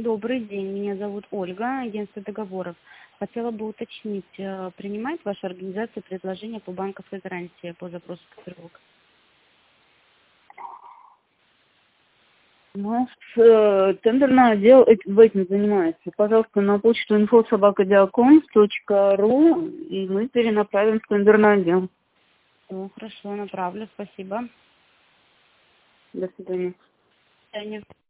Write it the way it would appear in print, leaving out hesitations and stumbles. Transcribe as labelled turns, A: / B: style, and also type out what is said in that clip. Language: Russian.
A: Добрый день, меня зовут Ольга, агентство договоров. Хотела бы уточнить, принимает ваша организация предложения по банковской гарантии по запросу котировок?
B: У нас тендерный отдел этим занимается. Пожалуйста, на почту info@diacons.ru и мы перенаправим в тендерный отдел.
A: Хорошо, направлю, спасибо.
B: До свидания.
A: До свидания.